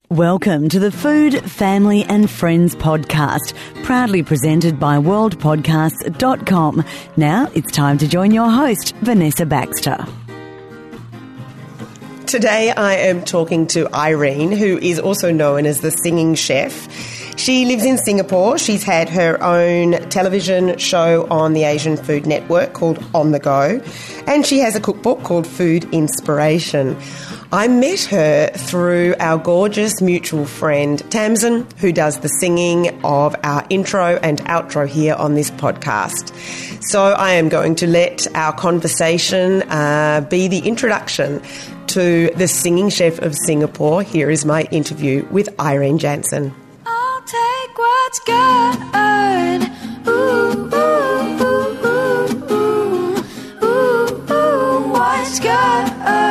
Welcome to the Food, Family and Friends podcast, proudly presented by worldpodcasts.com. Now it's time to join your host, Vanessa Baxter. Today I am talking to Irene, who is also known as the Singing Chef. She lives in Singapore. She's had her own television show on the Asian Food Network called On The Go, and she has a cookbook called Food Inspiration. I met her through our gorgeous mutual friend Tamsin, who does the singing of our intro and outro here on this podcast. So I am going to let our conversation be the introduction to the Singing Chef of Singapore. Here is my interview with Irene Jansen. I'll take what's good. Ooh, ooh, ooh, ooh, ooh, ooh, what's good.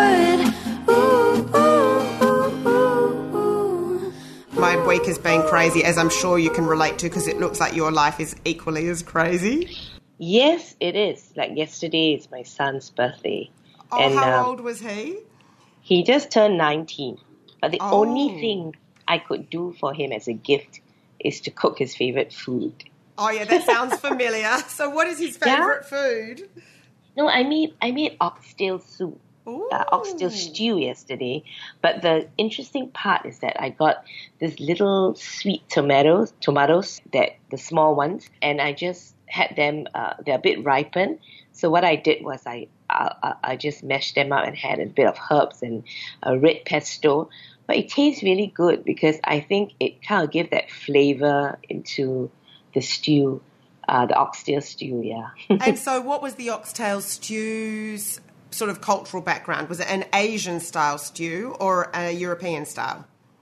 My week has been crazy, as I'm sure you can relate to, because it looks like your life is equally as crazy. Yes, it is. Like yesterday is my son's birthday. Oh, and how old was he? He just turned 19. But the only thing I could do for him as a gift is to cook his favourite food. Oh, yeah, that sounds familiar. So what is his favourite food? No, I made oxtail soup. Oxtail stew yesterday, but the interesting part is that I got this little sweet tomatoes, that the small ones, and I just had them. They're a bit ripened. So what I did was I just mashed them up and had a bit of herbs and a red pesto. But it tastes really good because I think it kind of gives that flavor into the stew, the oxtail stew. Yeah. And so, what was the oxtail stew's sort of cultural background? Was it an Asian style stew or a European style?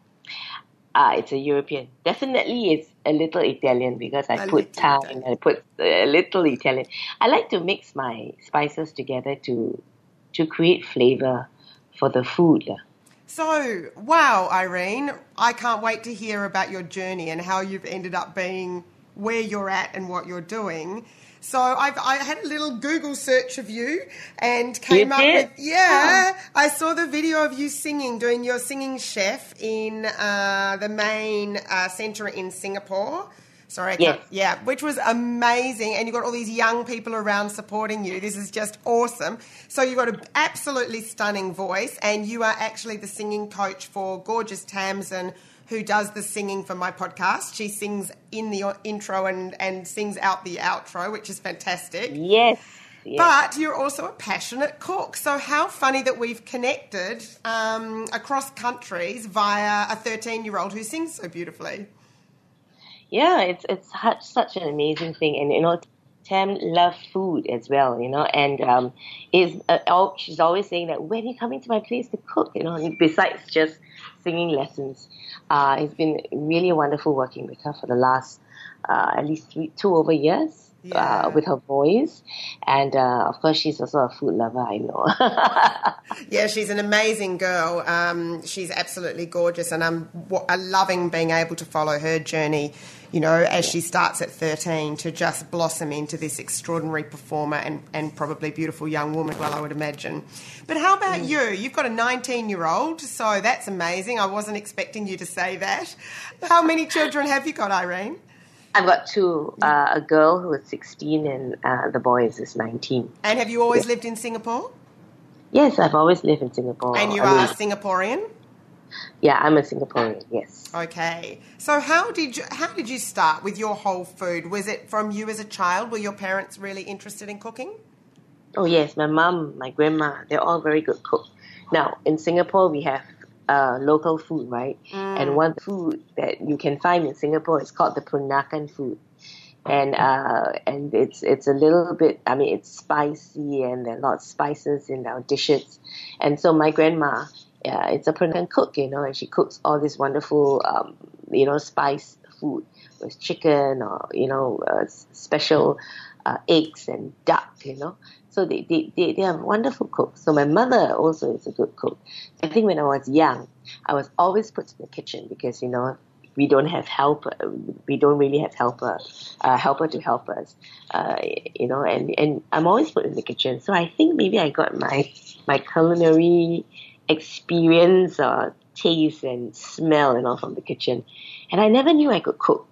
It's a European. Definitely it's a little Italian because I put thyme, I put a little Italian. I like to mix my spices together to create flavor for the food. So, wow, Irene, I can't wait to hear about your journey and how you've ended up being where you're at and what you're doing. So I had a little Google search of you and came up with, I saw the video of you singing, doing your Singing Chef in the main centre in Singapore. Which was amazing. And you've got all these young people around supporting you. This is just awesome. So you've got an absolutely stunning voice, and you are actually the singing coach for gorgeous Tamsin, who does the singing for my podcast. She sings in the intro and sings out the outro, which is fantastic. Yes. But you're also a passionate cook. So how funny that we've connected across countries via a 13-year-old who sings so beautifully. Yeah, it's such an amazing thing. And, Tam loves food as well, and she's always saying that, when are you coming to my place to cook, besides just singing lessons. It's been really wonderful working with her for the last at least 2 over years with her voice. And, of course, she's also a food lover, I know. Yeah, she's an amazing girl. She's absolutely gorgeous, and I'm loving being able to follow her journey, as she starts at 13 to just blossom into this extraordinary performer and probably beautiful young woman, well, I would imagine. But how about you? You've got a 19-year-old, so that's amazing. I wasn't expecting you to say that. How many children have you got, Irene? I've got 2, a girl who is 16 and the boy is 19. And have you always lived in Singapore? Yes, I've always lived in Singapore. And you are Singaporean? Yeah, I'm a Singaporean, yes. Okay. So how did you start with your whole food? Was it from you as a child? Were your parents really interested in cooking? Oh, yes. My mum, my grandma, they're all very good cooks. Now, in Singapore, we have local food, right? And one food that you can find in Singapore is called the Peranakan food. And it's a little bit, it's spicy, and there are lots of spices in our dishes. And so my grandma, it's a Peranakan cook, and she cooks all this wonderful, spice food with chicken or, special eggs and duck, So they are wonderful cooks. So my mother also is a good cook. I think when I was young, I was always put in the kitchen because, we don't have help. We don't really have helper to help us, and I'm always put in the kitchen. So I think maybe I got my culinary experience or taste and smell and all from the kitchen. And I never knew I could cook.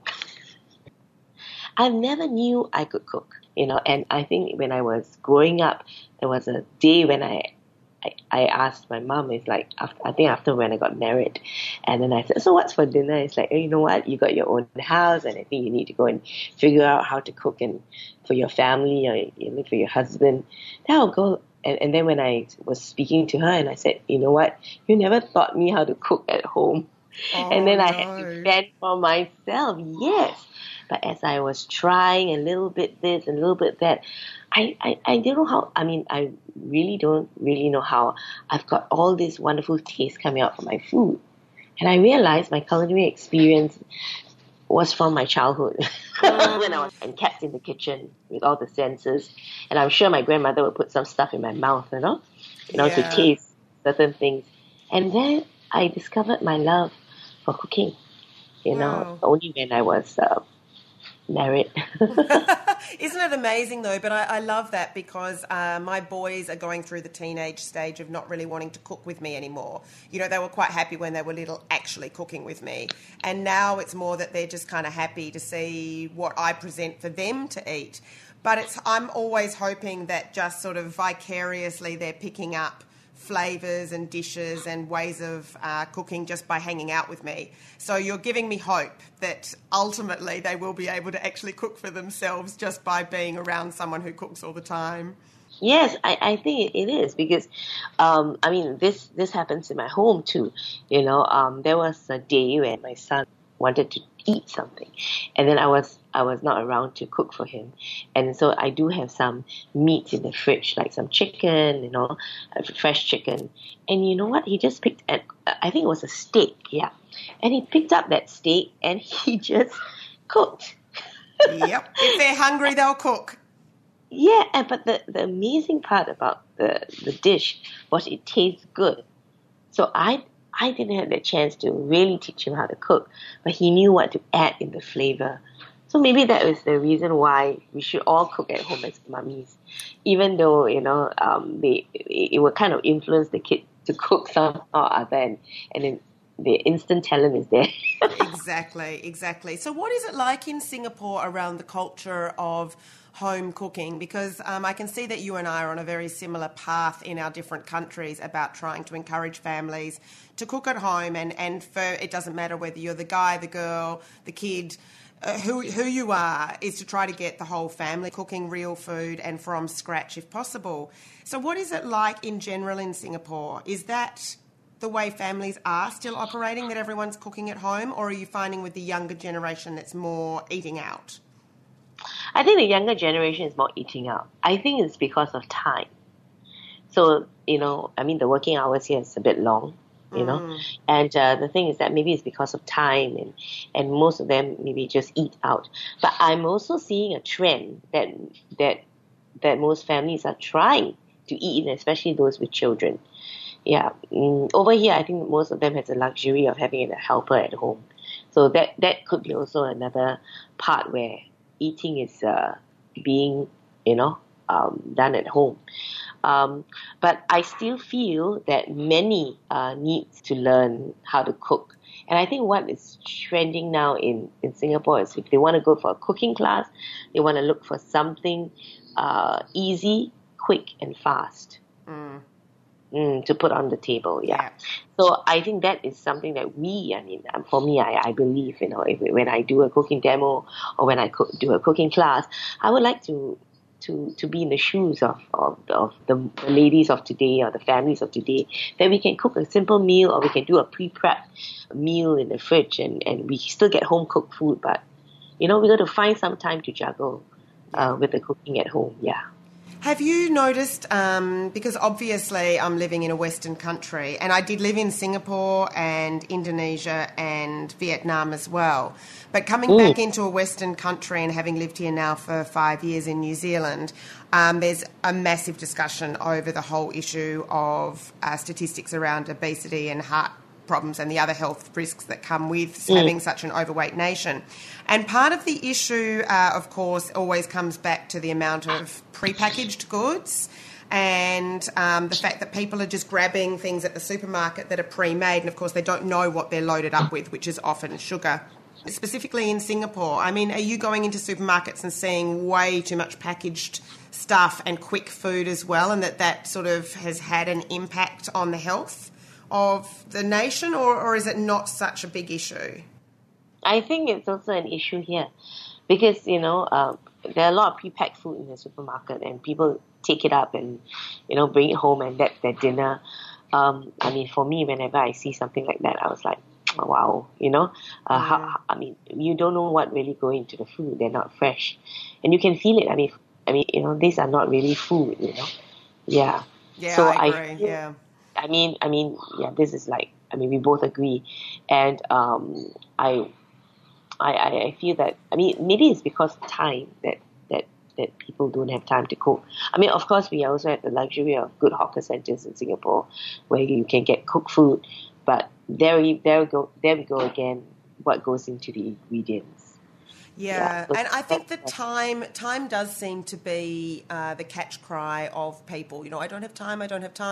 I never knew I could cook, and I think when I was growing up, there was a day when I asked my mom, it's like, after when I got married, and then I said, so what's for dinner? It's like, you know what, you got your own house, and I think you need to go and figure out how to cook and for your family or for your husband. Then I'll go, and then when I was speaking to her, and I said, you know what, you never taught me how to cook at home. And then I had to fend for myself, yes. But as I was trying a little bit this and a little bit that, I don't know how, I really don't know how I've got all this wonderful taste coming out from my food. And I realized my culinary experience was from my childhood when I was kept in the kitchen with all the senses. And I'm sure my grandmother would put some stuff in my mouth, to taste certain things. And then I discovered my love for cooking, only when I was married. Isn't it amazing though? But I love that because my boys are going through the teenage stage of not really wanting to cook with me anymore. They were quite happy when they were little actually cooking with me. And now it's more that they're just kind of happy to see what I present for them to eat. But I'm always hoping that just sort of vicariously they're picking up flavours and dishes and ways of cooking just by hanging out with me. So you're giving me hope that ultimately they will be able to actually cook for themselves just by being around someone who cooks all the time. Yes, I think it is because, this happens in my home too. There was a day when my son wanted to eat something, and then I was not around to cook for him, and so I do have some meat in the fridge, like some chicken, fresh chicken, and you know what? He just picked I think it was a steak, and he picked up that steak and he just cooked. Yep, if they're hungry, they'll cook. Yeah, but the amazing part about the dish was it tastes good. So I didn't have the chance to really teach him how to cook, but he knew what to add in the flavor. So maybe that was the reason why we should all cook at home as mummies, even though it will kind of influence the kid to cook somehow or other, and then the instant talent is there. Exactly. So what is it like in Singapore around the culture of home cooking? Because I can see that you and I are on a very similar path in our different countries about trying to encourage families to cook at home, and for it doesn't matter whether you're the guy, the girl, the kid, who you are, is to try to get the whole family cooking real food and from scratch if possible. So what is it like in general in Singapore? Is that the way families are still operating, that everyone's cooking at home, or are you finding with the younger generation that's more eating out? I think the younger generation is more eating out. I think it's because of time. So, the working hours here is a bit long, and the thing is that maybe it's because of time and most of them maybe just eat out. But I'm also seeing a trend that most families are trying to eat in, especially those with children. Yeah, over here, I think most of them has the luxury of having a helper at home. So that could be also another part where eating is being, done at home. But I still feel that many need to learn how to cook. And I think what is trending now in Singapore is if they want to go for a cooking class, they want to look for something easy, quick, and fast. To put on the table, yeah. So I think that is something that for me, I believe, when I do a cooking demo or when I do a cooking class, I would like to be in the shoes of the ladies of today or the families of today, that we can cook a simple meal or we can do a pre-prep meal in the fridge and we still get home cooked food, but we got to find some time to juggle with the cooking at home, yeah. Have you noticed, because obviously I'm living in a Western country, and I did live in Singapore and Indonesia and Vietnam as well, but coming back into a Western country and having lived here now for 5 years in New Zealand, there's a massive discussion over the whole issue of statistics around obesity and heart problems and the other health risks that come with having such an overweight nation. And part of the issue, of course, always comes back to the amount of prepackaged goods and the fact that people are just grabbing things at the supermarket that are pre-made, and of course they don't know what they're loaded up with, which is often sugar. Specifically in Singapore, I mean, are you going into supermarkets and seeing way too much packaged stuff and quick food as well, and that sort of has had an impact on the health of the nation, or is it not such a big issue? I think it's also an issue here because, there are a lot of pre-packed food in the supermarket and people take it up and, bring it home and that's their dinner. I mean, for me, whenever I see something like that, I was like, oh, wow, you don't know what really goes into the food. They're not fresh. And you can feel it. I mean, these are not really food, Yeah. Yeah, so I agree, yeah. This is we both agree. And I feel that, maybe it's because of time that people don't have time to cook. I mean, of course, we also have the luxury of good hawker centers in Singapore where you can get cooked food, but there we go again, what goes into the ingredients. Yeah, and I think that time does seem to be the catch cry of people. I don't have time.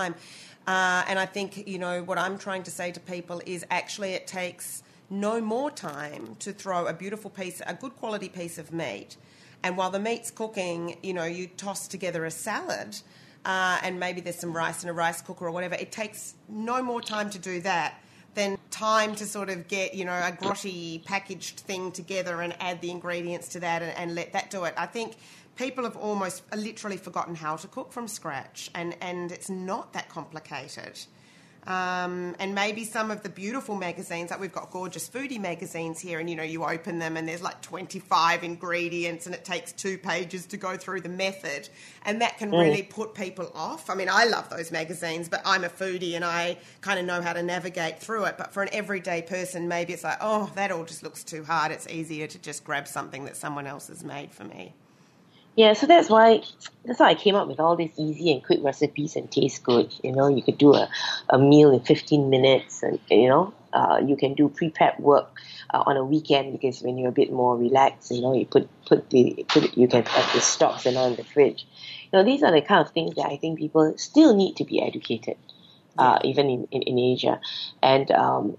And I think, what I'm trying to say to people is actually it takes no more time to throw a good quality piece of meat. And while the meat's cooking, you toss together a salad and maybe there's some rice in a rice cooker or whatever. It takes no more time to do that than time to sort of get, a grotty packaged thing together and add the ingredients to that and let that do it. I think people have almost literally forgotten how to cook from scratch and it's not that complicated. And maybe some of the beautiful magazines, like we've got gorgeous foodie magazines here, and you open them and there's like 25 ingredients and it takes 2 pages to go through the method, and that can really put people off. I mean, I love those magazines, but I'm a foodie and I kind of know how to navigate through it. But for an everyday person, maybe it's like, oh, that all just looks too hard. It's easier to just grab something that someone else has made for me. Yeah, so that's why I came up with all these easy and quick recipes and taste good. You could do a meal in 15 minutes, and you can do pre-prep work on a weekend because when you're a bit more relaxed, you you can have the stocks and all in the fridge. These are the kind of things that I think people still need to be educated, even in Asia, and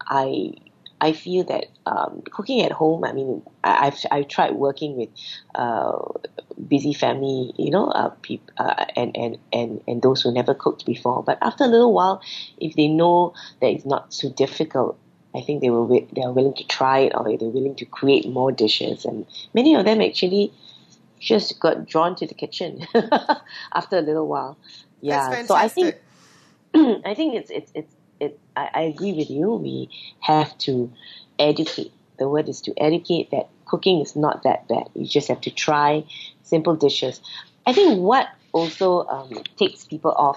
I feel that cooking at home, I've tried working with busy family, people, and those who never cooked before. But after a little while, if they know that it's not so difficult, I think they are willing to try it, or they're willing to create more dishes. And many of them actually just got drawn to the kitchen after a little while. Yeah, that's so fantastic. I think I agree with you. We have to educate. The word is to educate that cooking is not that bad. You just have to try simple dishes. I think what also takes people off,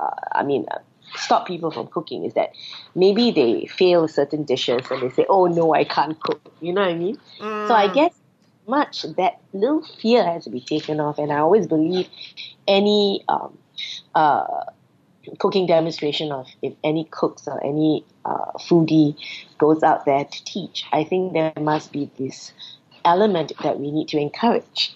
stop people from cooking is that maybe they fail certain dishes and they say, oh no, I can't cook. You know what I mean? So I guess that little fear has to be taken off. And I always believe any cooking demonstration of if any cooks or any foodie goes out there to teach, I think there must be this element that we need to encourage,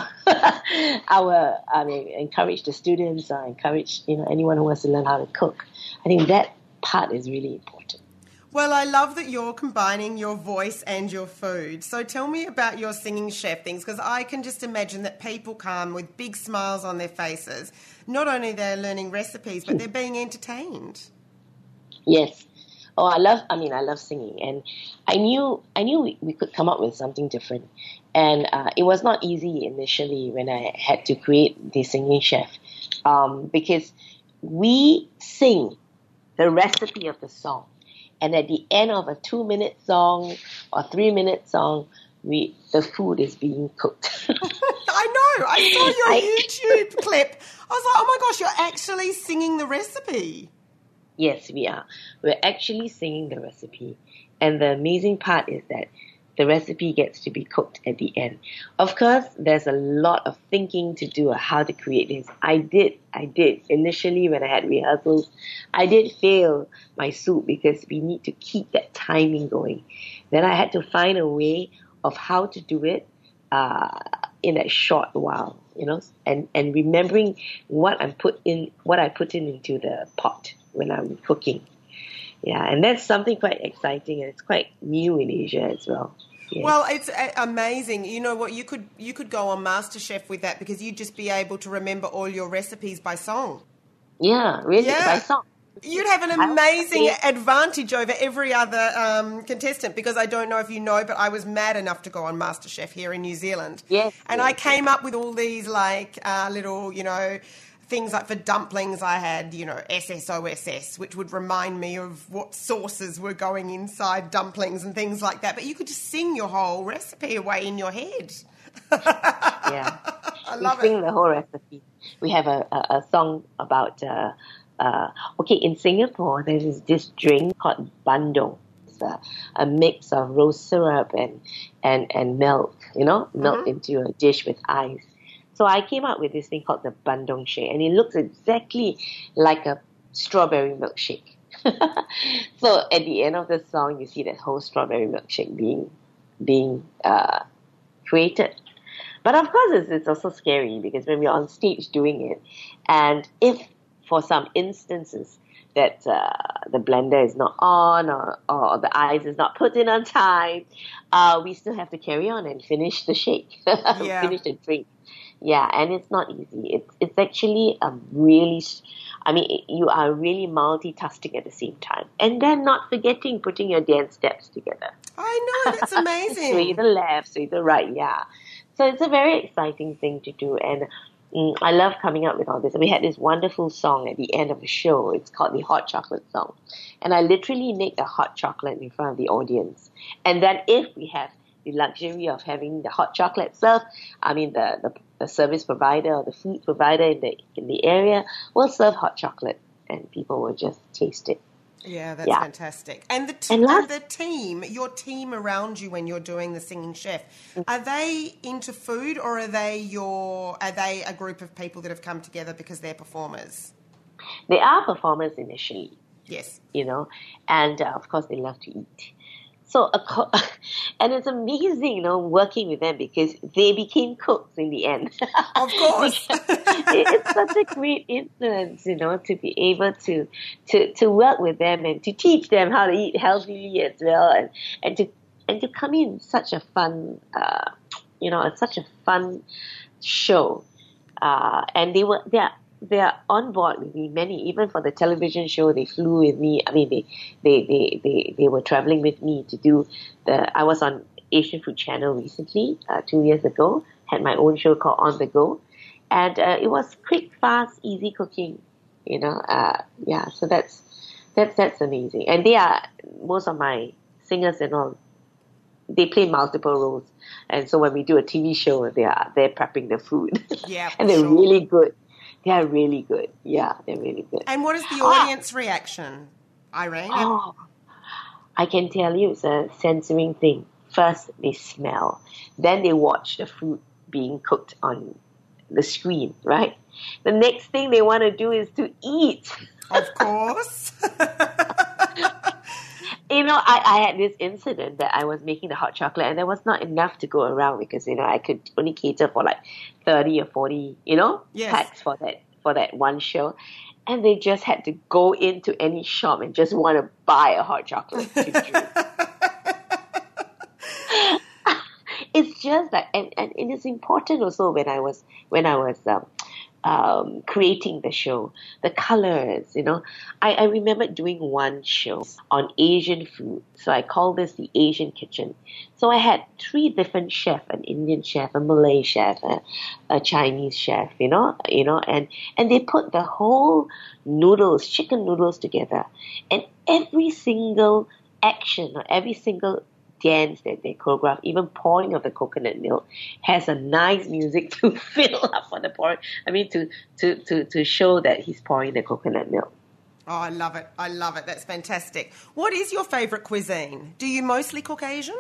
encourage the students or encourage, anyone who wants to learn how to cook. I think that part is really important. Well, I love that you're combining your voice and your food. So tell me about your singing chef things, because I can just imagine that people come with big smiles on their faces. Not only they're learning recipes, but they're being entertained. Yes. Oh, I love singing, and I knew we could come up with something different. And it was not easy initially when I had to create the singing chef, because we sing the recipe of the song. And at the end of a 2-minute song or 3-minute song, the food is being cooked. I know. I saw your YouTube clip. I was like, oh my gosh, you're actually singing the recipe. Yes, we are. We're actually singing the recipe. And the amazing part is that the recipe gets to be cooked at the end. Of course, there's a lot of thinking to do on how to create this. I did. Initially, when I had rehearsals, I did fail my soup because we need to keep that timing going. Then I had to find a way of how to do it in that short while, and remembering what I put in into the pot when I'm cooking. Yeah, and that's something quite exciting, and it's quite new in Asia as well. Yes. Well, it's amazing. You know what? You could go on MasterChef with that because you'd just be able to remember all your recipes by song. Yeah, really, by song. You'd have an amazing advantage over every other contestant because I don't know if you know, but I was mad enough to go on MasterChef here in New Zealand. Yes. And I came up with all these little, things like for dumplings I had, SSOSS, which would remind me of what sauces were going inside dumplings and things like that. But you could just sing your whole recipe away in your head. Yeah. I love it. We sing the whole recipe. We have a song about... in Singapore, there's this drink called bandung. It's a mix of rose syrup and milk, milk into a dish with ice. So I came up with this thing called the bandung shake, and it looks exactly like a strawberry milkshake. So at the end of the song, you see that whole strawberry milkshake being created. But of course, it's also scary because when we're on stage doing it, and if for some instances that the blender is not on or the ice is not put in on time, we still have to carry on and finish the shake, finish the drink. Yeah, and it's not easy. It's actually you are really multitasking at the same time. And then not forgetting putting your dance steps together. I know, that's amazing. Sway the left, sway the right, yeah. So it's a very exciting thing to do, and I love coming up with all this. And we had this wonderful song at the end of the show. It's called the Hot Chocolate Song. And I literally make a hot chocolate in front of the audience. And then if we have the luxury of having the hot chocolate served, the service provider or the food provider in the area will serve hot chocolate, and people will just taste it. Yeah, that's fantastic. And your team around you when you're doing the Singing Chef, are they into food, or are they a group of people that have come together because they're performers? They are performers initially. Yes. And of course they love to eat. So, and it's amazing, working with them because they became cooks in the end. Of course. It's such a great influence, to be able to work with them and to teach them how to eat healthily as well, and to come in such a fun, such a fun show. And they are on board with me. Many, even for the television show, they flew with me. They were traveling with me to do I was on Asian Food Channel recently, 2 years ago. Had my own show called On the Go, and it was quick, fast, easy cooking. So that's amazing. And they are most of my singers and all. They play multiple roles, and so when we do a TV show, they're prepping the food. Yeah, and they're really good. They are really good. Yeah, they're really good. And what is the audience reaction, Irene? Oh, I can tell you it's a censoring thing. First, they smell. Then they watch the food being cooked on the screen, right? The next thing they want to do is to eat. Of course. I had this incident that I was making the hot chocolate and there was not enough to go around because, I could only cater for like 30 or 40, packs for that one show. And they just had to go into any shop and just want to buy a hot chocolate to drink. It's just like, and it is important also when I was creating the show, the colors, I remember doing one show on Asian food. So I called this the Asian kitchen. So I had 3 different chefs, an Indian chef, a Malay chef, a Chinese chef, and they put the whole chicken noodles together. And every single action or every single dance that they choreograph, even pouring of the coconut milk, has a nice music to fill up for the pouring. To show that he's pouring the coconut milk. Oh, I love it. I love it. That's fantastic. What is your favourite cuisine? Do you mostly cook Asian?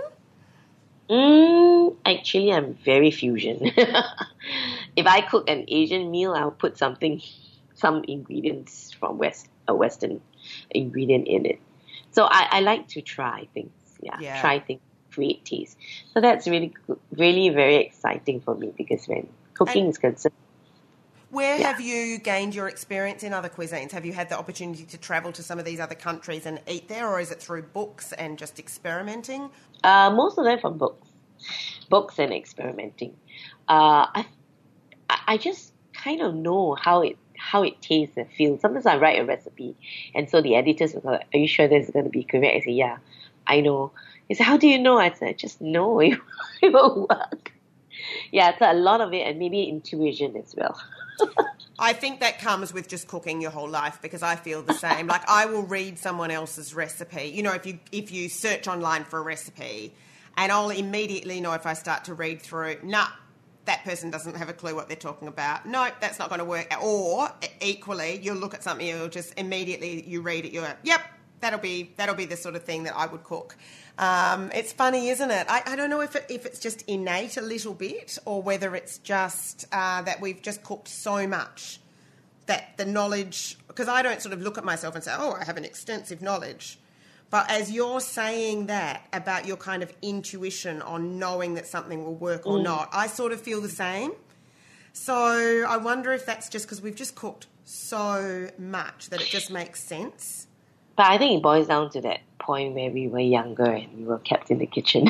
Actually, I'm very fusion. If I cook an Asian meal, I'll put some ingredients from a Western ingredient in it. So I like to try things. Yeah, try things. create taste. So that's really, really very exciting for me, because when cooking is concerned. Where have you gained your experience in other cuisines? Have you had the opportunity to travel to some of these other countries and eat there, or is it through books and just experimenting? Most of them from books and experimenting. I just kind of know how it tastes and feels. Sometimes I write a recipe, and so the editors will go, "Are you sure this is going to be correct?" I say, "Yeah, I know." He said, "How do you know?" I said, "I just know it will work." Yeah, so a lot of it, and maybe intuition as well. I think that comes with just cooking your whole life, because I feel the same. Like, I will read someone else's recipe. You know, if you search online for a recipe, and I'll immediately know if I start to read through, that person doesn't have a clue what they're talking about. No, that's not going to work. Or equally, you'll look at something, you'll just immediately, you read it, you're like, yep, that'll be the sort of thing that I would cook. It's funny, isn't it? I don't know if it's just innate a little bit, or whether it's just that we've just cooked so much that the knowledge, because I don't sort of look at myself and say, oh, I have an extensive knowledge. But as you're saying that about your kind of intuition on knowing that something will work or not, I sort of feel the same. So I wonder if that's just because we've just cooked so much that it just makes sense. But I think it boils down to that point where we were younger and we were kept in the kitchen.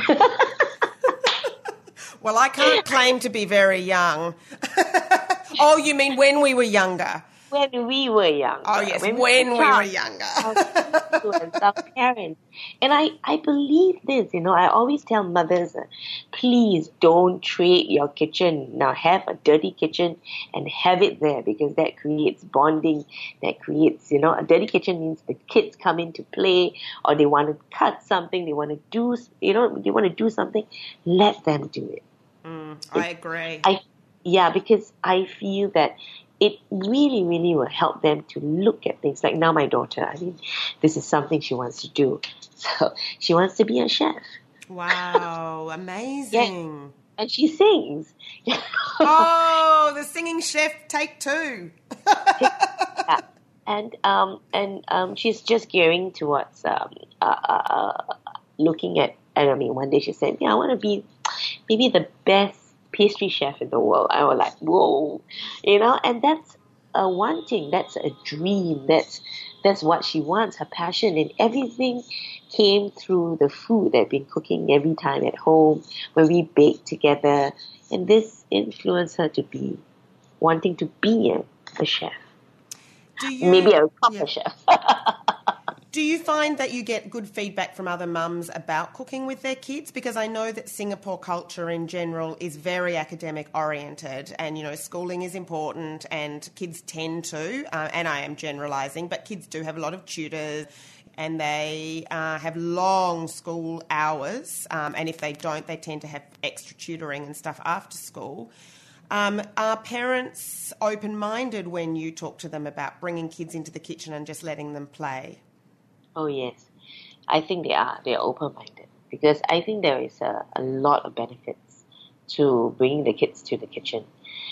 Well, I can't claim to be very young. Oh, you mean when we were younger? When we were younger. Oh, yes, when we were younger. Our parents. And I believe this, I always tell mothers, please don't trade your kitchen. Now have a dirty kitchen and have it there, because that creates bonding. That creates, a dirty kitchen means the kids come in to play, or they want to cut something, they want to do, they want to do something, let them do it. I agree. Because I feel that it really, really will help them to look at things. Like now my daughter, this is something she wants to do. So she wants to be a chef. Wow, amazing. Yeah. And she sings. Oh, the singing chef, take 2. Yeah. And she's just gearing towards looking at, one day she said, I want to be maybe the best pastry chef in the world. I was like, whoa, and that's a wanting, that's a dream, that's what she wants, her passion, and everything came through the food that I've been cooking every time at home when we bake together, and this influenced her to be wanting to be a chef. Maybe a proper chef. Do you find that you get good feedback from other mums about cooking with their kids? Because I know that Singapore culture in general is very academic oriented, and, schooling is important, and kids tend to, and I am generalising, but kids do have a lot of tutors, and they have long school hours, and if they don't, they tend to have extra tutoring and stuff after school. Are parents open-minded when you talk to them about bringing kids into the kitchen and just letting them play? Oh, yes. I think they are. They're open-minded, because I think there is a lot of benefits to bringing the kids to the kitchen.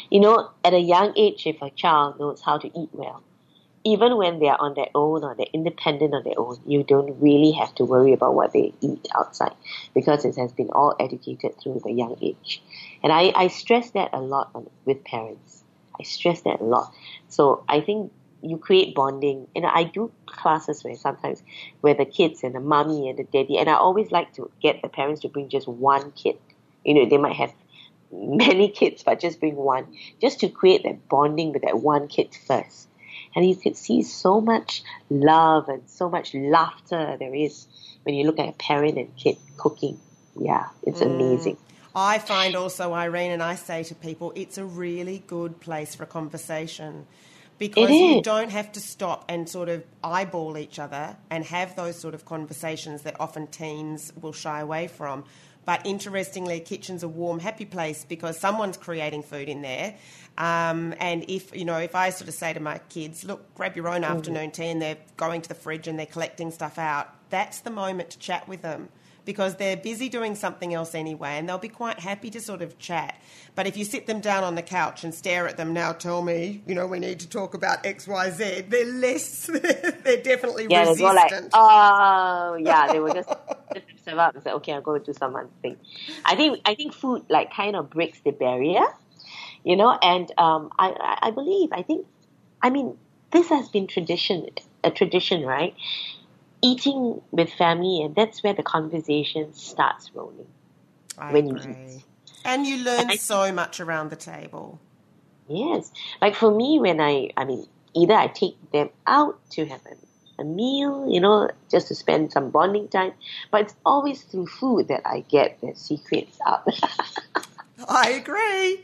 At a young age, if a child knows how to eat well, even when they are on their own or they're independent on their own, you don't really have to worry about what they eat outside, because it has been all educated through the young age. And I stress that a lot with parents. I stress that a lot. So I think you create bonding. And I do classes where the kids and the mommy and the daddy, and I always like to get the parents to bring just one kid. They might have many kids, but just bring one, just to create that bonding with that one kid first. And you could see so much love and so much laughter there is when you look at a parent and kid cooking. Yeah, it's amazing. I find also, Irene, and I say to people, it's a really good place for conversation. Because you don't have to stop and sort of eyeball each other and have those sort of conversations that often teens will shy away from. But interestingly, a kitchen's a warm, happy place because someone's creating food in there. And if I sort of say to my kids, look, grab your own afternoon tea, and they're going to the fridge and they're collecting stuff out, that's the moment to chat with them, because they're busy doing something else anyway, and they'll be quite happy to sort of chat. But if you sit them down on the couch and stare at them, now tell me, we need to talk about X, Y, Z, they're definitely resistant. They were like, oh, yeah, they were just myself up and say, okay, I'm going to do some other thing. I think food like kind of breaks the barrier, and I mean, this has been a tradition, right? Eating with family, and that's where the conversation starts rolling. I You agree. eat. And you learn so much around the table. Yes. Like for me, when either I take them out to have a meal, just to spend some bonding time, but it's always through food that I get the secrets out. I agree.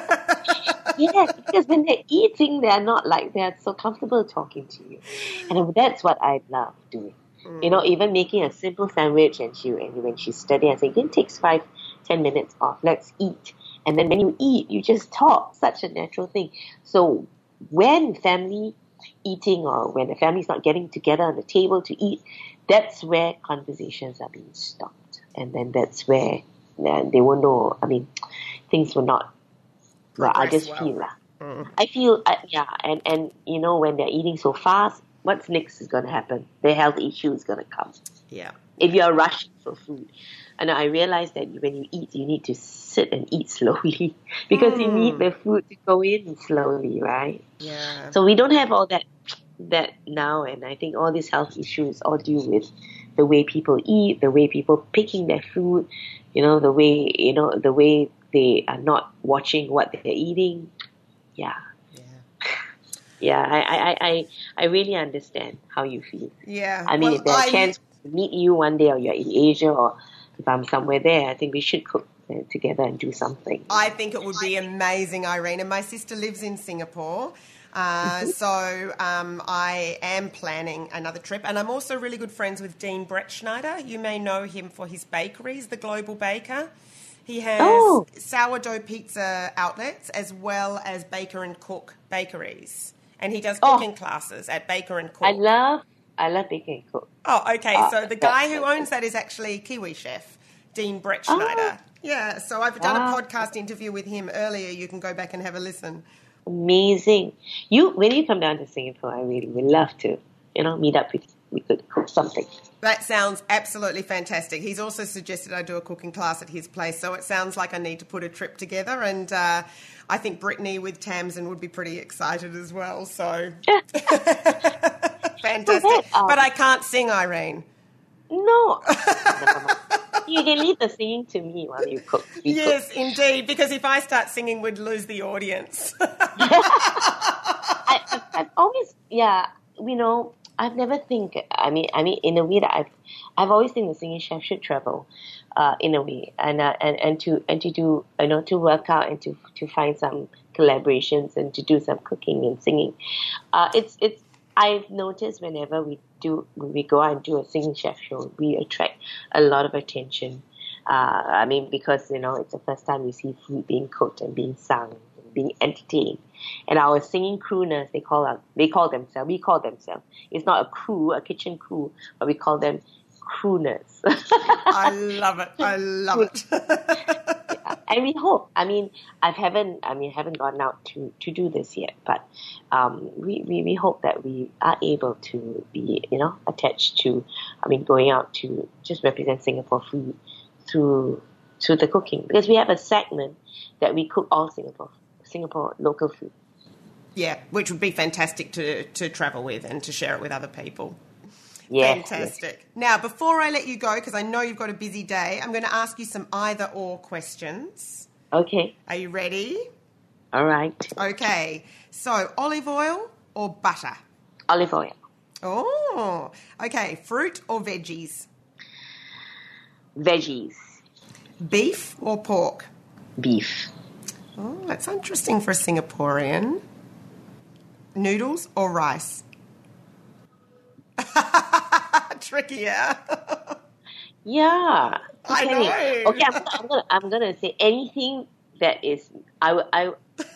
Yes, because when they're eating, they're so comfortable talking to you. And that's what I love doing. Even making a simple sandwich and when she's studying, I say, it takes 5-10 minutes off. Let's eat. And then when you eat, you just talk. Such a natural thing. So when family eating or when the family's not getting together on the table to eat, that's where conversations are being stopped. And then that's where they won't know. I mean, things will not. Well, I just feel that. I feel, and when they're eating so fast, what's next is going to happen? The health issue is going to come. Yeah. If you're rushing for food. And I realize that when you eat, you need to sit and eat slowly because you need the food to go in slowly, right? Yeah. So we don't have all that now, and I think all these health issues all due with the way people eat, the way people picking their food, the way they are not watching what they're eating. Yeah. Yeah, I really understand how you feel. Yeah. I mean, if there's a chance to meet you one day, or you're in Asia, or if I'm somewhere there, I think we should cook together and do something. I think it would be amazing, Irene. And my sister lives in Singapore. So I am planning another trip. And I'm also really good friends with Dean Brettschneider. You may know him for his bakeries, the Global Baker. He has sourdough pizza outlets as well as Baker and Cook bakeries. And he does cooking classes at Baker and Cook. I love Baker and Cook. Oh, okay. So the guy who owns that is actually Kiwi chef, Dean Brettschneider. Yeah, so I've done a podcast interview with him earlier. You can go back and have a listen. Amazing. When you come down to Singapore, I really would love to, meet up with you. We could cook something. That sounds absolutely fantastic. He's also suggested I do a cooking class at his place, so it sounds like I need to put a trip together, and I think Brittany with Tamsin would be pretty excited as well, so fantastic. But I can't sing, Irene. No. You can leave the singing to me while you cook. Yes, indeed, because if I start singing, we'd lose the audience. I've always, I've never in a way that I've always think the singing chef should travel, in a way, and to do, to work out and to find some collaborations and to do some cooking and singing. I've noticed whenever we go out and do a singing chef show, we attract a lot of attention. Because it's the first time we see food being cooked and being sung, and being entertained. And our singing crooners, we call themselves. It's not a crew, a kitchen crew, but we call them crooners. I love it. Yeah. And we hope. I haven't gone out to do this yet, but we hope that we are able to be, attached to, going out to just represent Singapore food through the cooking, because we have a segment that we cook all Singapore local food. Yeah, which would be fantastic to travel with and to share it with other people. Yes, fantastic. Yes. Now, before I let you go, because I know you've got a busy day, I'm going to ask you some either-or questions. Okay. Are you ready? All right. Okay. So, olive oil or butter? Olive oil. Oh, okay. Fruit or veggies? Veggies. Beef or pork? Beef. Oh, that's interesting for a Singaporean. Noodles or rice? Trickier. Yeah. I know. Okay, I'm gonna say anything that is I'll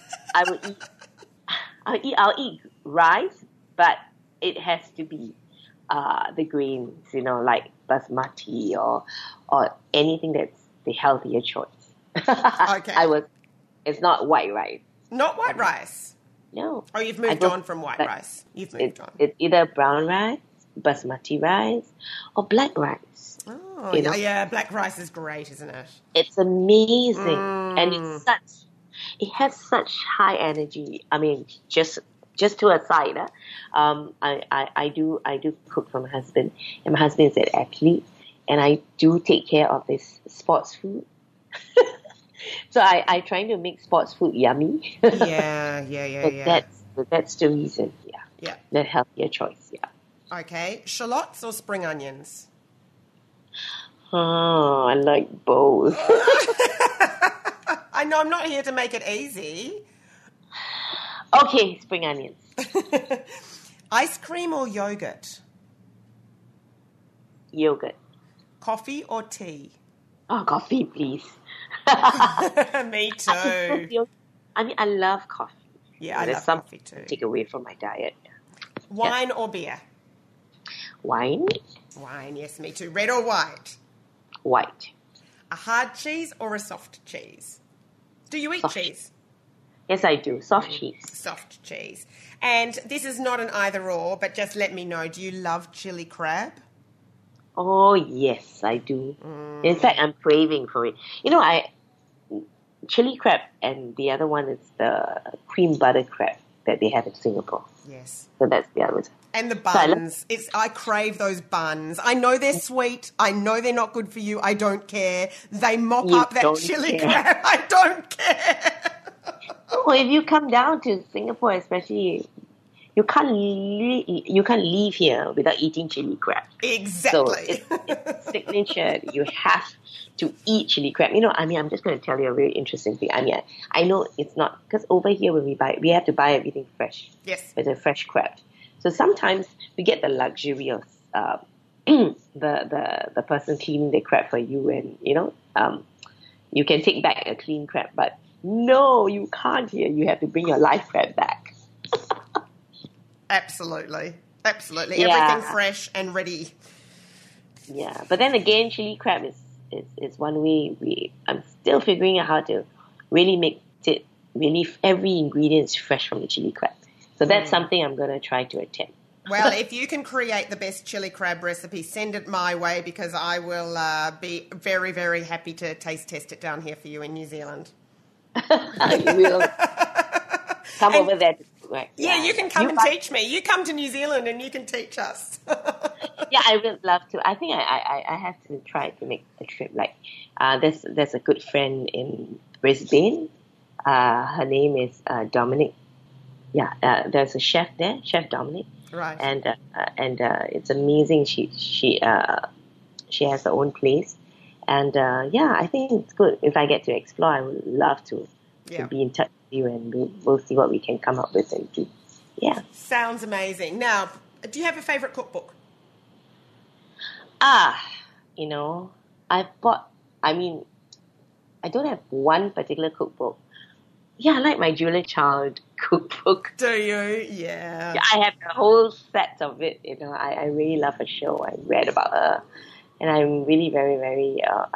eat rice, but it has to be the grains, like basmati or anything that's the healthier choice. Okay. It's not white rice. Not white rice? No. Oh, you've moved on from white rice. You've moved on. It's either brown rice basmati rice or black rice. Oh, You know? yeah, black rice is great, isn't it? It's amazing, and it has such high energy. I mean, just to a side, I do cook for my husband, and my husband is an athlete, and I do take care of his sports food. So I trying to make sports food yummy. Yeah. That's the reason. Yeah. The healthier choice. Yeah. Okay, shallots or spring onions? Oh, I like both. I know I'm not here to make it easy. Okay, spring onions. Ice cream or yogurt? Yogurt. Coffee or tea? Oh, coffee, please. Me too. I mean, I love coffee. Yeah, I love coffee too. Take away from my diet. Wine or beer? Wine. Wine, yes, me too. Red or white? White. A hard cheese or a soft cheese? Do you eat Soft cheese? Yes, I do. Soft cheese. Soft cheese. And this is not an either or, but just let me know, do you love chili crab? Oh, yes, I do. In fact, I'm craving for it. You know, chili crab, and the other one is the cream butter crab that they have in Singapore. Yes. So that's the other one. And the buns. I crave those buns. I know they're sweet. I know they're not good for you. I don't care. They mop You up that don't chili care. crab. I don't care. Oh, if you come down to Singapore, especially, you can't leave here without eating chili crab. Exactly. So it's signature. You have to eat chili crab. You know, I mean, I'm just going to tell you a very interesting thing. I mean, I know it's not, because over here when we buy, we have to buy everything fresh. Yes. With a fresh crab. So sometimes we get the luxury of the person cleaning the crab for you, and you can take back a clean crab. But no, you can't here. You have to bring your live crab back. Absolutely. Yeah. Everything fresh and ready. Yeah, but then again, chili crab is one way I'm still figuring out how to really make it every ingredient is fresh from the chili crab. So that's something I'm going to try to attempt. Well, if you can create the best chili crab recipe, send it my way, because I will be very, very happy to taste test it down here for you in New Zealand. I will come over there. Right? Yeah, you can come and teach me. You come to New Zealand and you can teach us. Yeah, I would love to. I think I have to try to make a trip. Like, there's a good friend in Brisbane. Her name is Dominic. Yeah, there's a chef there, Chef Dominic. Right. And it's amazing. She has her own place, and I think it's good. If I get to explore, I would love to be in touch with you, and we'll see what we can come up with and do. Yeah. Sounds amazing. Now, do you have a favorite cookbook? I don't have one particular cookbook. Yeah, I like my Julia Child cookbook. Do you? Yeah. I have a whole set of it. I really love her show. I read about her, and I'm really very, very,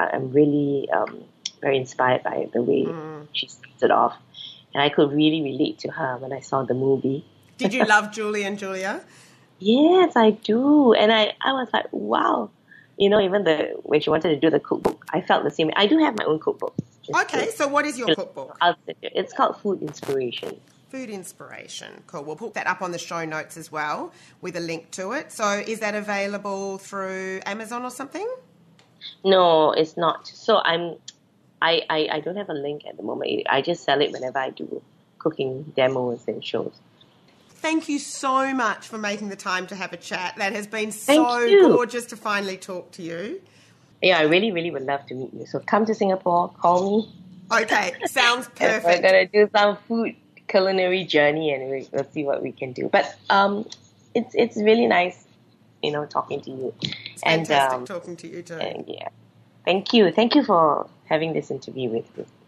very inspired by the way she started off. And I could really relate to her when I saw the movie. Did you love Julie and Julia? Yes, I do. And I was like, wow. Even when she wanted to do the cookbook, I felt the same. I do have my own cookbook. Okay, so what is your cookbook? It's called Food Inspiration. Food Inspiration. Cool. We'll put that up on the show notes as well with a link to it. So is that available through Amazon or something? No, it's not. So I don't have a link at the moment. I just sell it whenever I do cooking demos and shows. Thank you so much for making the time to have a chat. That has been so gorgeous to finally talk to you. Yeah, I really, really would love to meet you. So come to Singapore, call me. Okay, sounds perfect. We're going to do some food culinary journey, and we'll see what we can do. But it's really nice, talking to you. It's fantastic talking to you too. And, yeah. Thank you. Thank you for having this interview with me.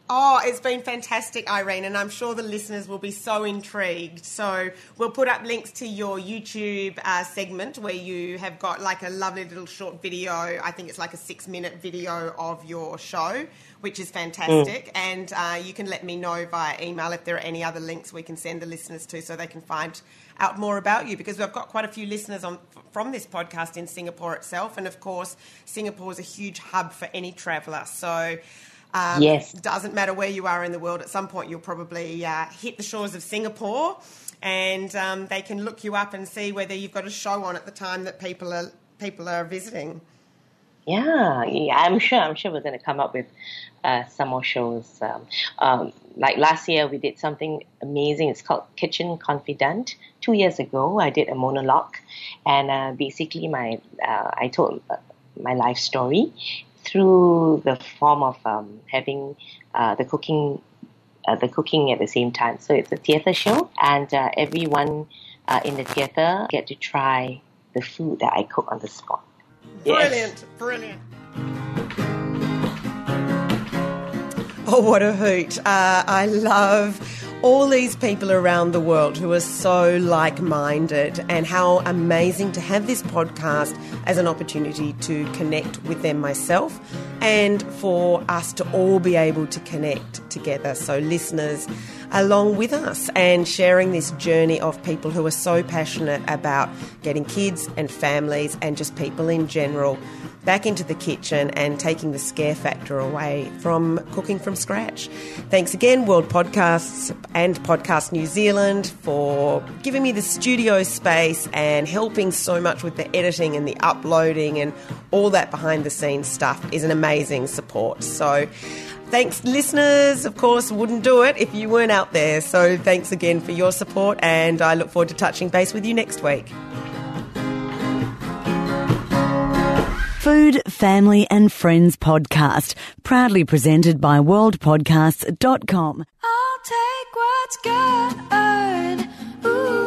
Oh, it's been fantastic, Irene, and I'm sure the listeners will be so intrigued. So we'll put up links to your YouTube segment where you have got like a lovely little short video. I think it's like a 6-minute video of your show, which is fantastic. And you can let me know via email if there are any other links we can send the listeners to so they can find out more about you, because we've got quite a few listeners from this podcast in Singapore itself. And, of course, Singapore is a huge hub for any traveller. So... yes. Doesn't matter where you are in the world, at some point you'll probably hit the shores of Singapore, and they can look you up and see whether you've got a show on at the time that people are visiting. Yeah, I'm sure we're going to come up with some more shows. Like last year, we did something amazing. It's called Kitchen Confidant. 2 years ago, I did a monologue, and basically I told my life story through the form of having the cooking at the same time. So it's a theatre show, and everyone in the theatre get to try the food that I cook on the spot. Brilliant, brilliant. Oh, what a hoot. I love all these people around the world who are so like-minded, and how amazing to have this podcast as an opportunity to connect with them myself, and for us to all be able to connect together. So listeners along with us, and sharing this journey of people who are so passionate about getting kids and families and just people in general back into the kitchen and taking the scare factor away from cooking from scratch. Thanks again, World Podcasts and Podcast New Zealand, for giving me the studio space and helping so much with the editing and the uploading, and all that behind the scenes stuff is an amazing support. So thanks, listeners. Of course, wouldn't do it if you weren't out there. So thanks again for your support, and I look forward to touching base with you next week. Food, Family and Friends podcast, proudly presented by worldpodcasts.com. I'll take what's good. Ooh.